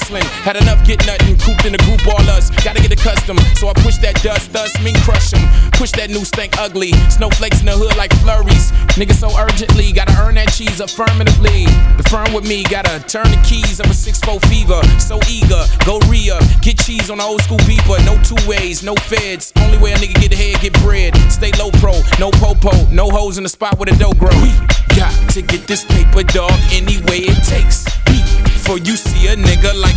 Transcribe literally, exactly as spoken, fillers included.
hustling. Had enough, get nothing. Cooped in the group, all us. Gotta get accustomed. So I push that dust, thus mean crush 'em. Push that new stank ugly. Snowflakes in the hood like flurries. Niggas so urgently, gotta earn that cheese affirmatively. The firm with me, gotta turn the keys of a six four fever. So eager, go re-up. Get cheese on the old school beeper. No two ways, no feds. Only way a nigga get ahead, get bread. Stay low pro, no popo. No hoes in the spot where the dough grow. We got to get this paper, dog, any way it takes. Before you see a nigga like